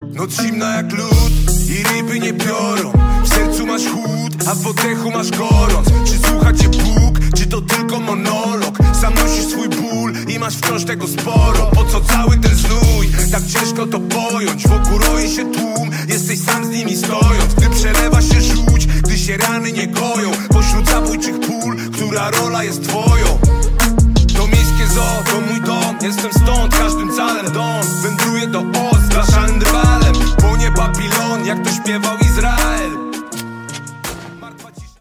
Noc zimna jak lód i ryby nie piorą. W sercu masz chłód, a w oddechu masz gorąc. Czy słucha cię Bóg, czy to tylko monolog? Sam nosisz swój ból i masz wciąż tego sporo. Po co cały ten znój? Tak ciężko to pojąć. Wokół roi się tłum, jesteś sam z nimi stojąc. Gdy przelewa się żółć, gdy się rany nie goją. Pośród zabójczych pól, która rola jest twoją? To miejskie zoo, to mój dom. Jestem stąd, każdym calem dom. Wędruję do Oz, zgłaszany drwalem. Płonie Babilon, jak to śpiewał Izrael.